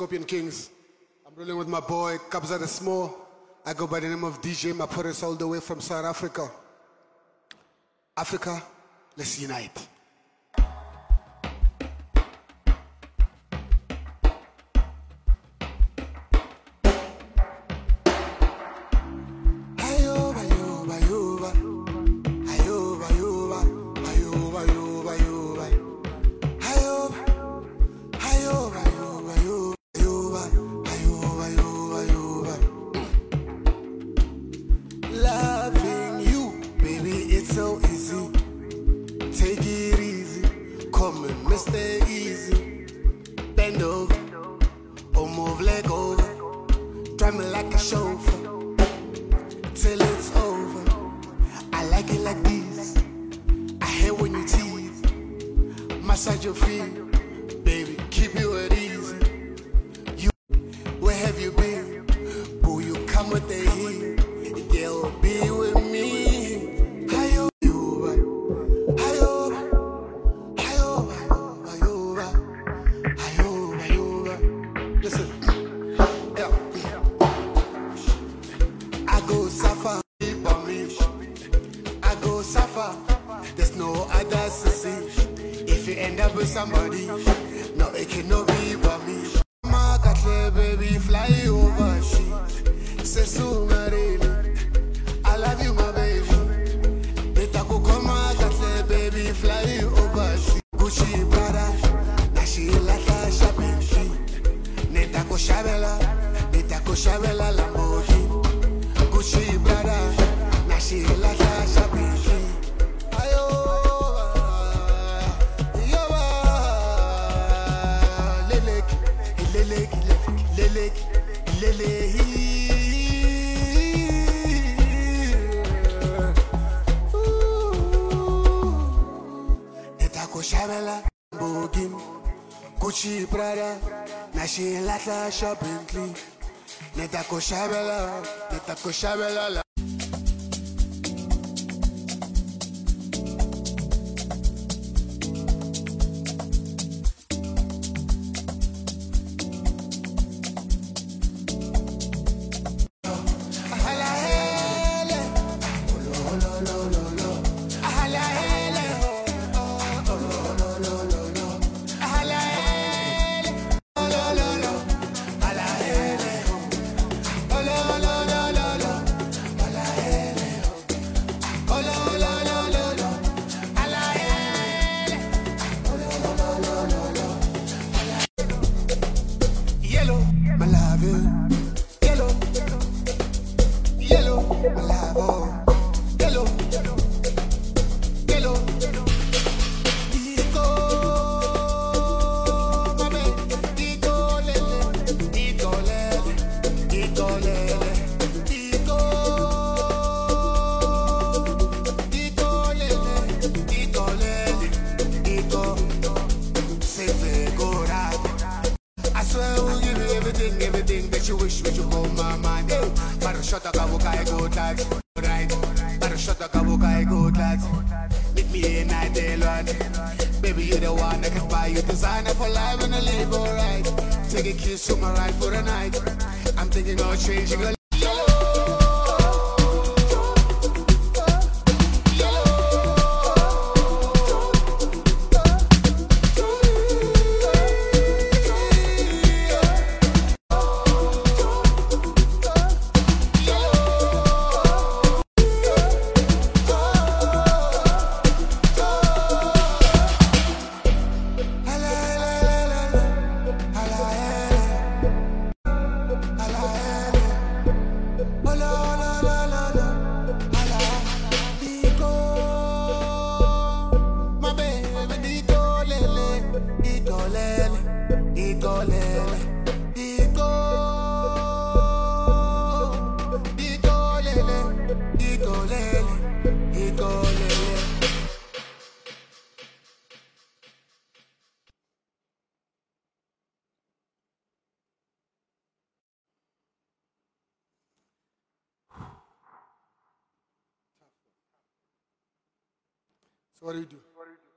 Scorpion Kings. I'm rolling with my boy, Kabza the Small. I go by the name of DJ Mapuris all the way from South Africa. Africa, let's unite. Stay easy, bend over, or move leg over. Drive me like a chauffeur, till it's over. I like it like this, I hate when you tease. Massage your feet, baby, keep you at ease. You, where have you been? Boo, you come with the heat, they'll be with me. There's no other sissy. If you end up with somebody, no, it cannot be but me. My cat, baby, fly over she. Say so, I love you, my baby. Nitako koma cat, baby, fly over she. Gucci Prada, na she like a shopping she. Nitako Shabela, Lamborghini. Gucci Prada, na she like a shopping she. Nitako Shabela, Lamborghini, Gucci Prada, na she like a shopping clean. Nitako Shabela. Everything that you wish would you come my mind. But shut up, I go tax. Right. But shut up, I go tax. Meet me in night, day Lord. Baby, you're the one that can buy you designer for life and a live alright. Take a kiss to my ride for the night. I'm thinking of changing your life. So what do you do?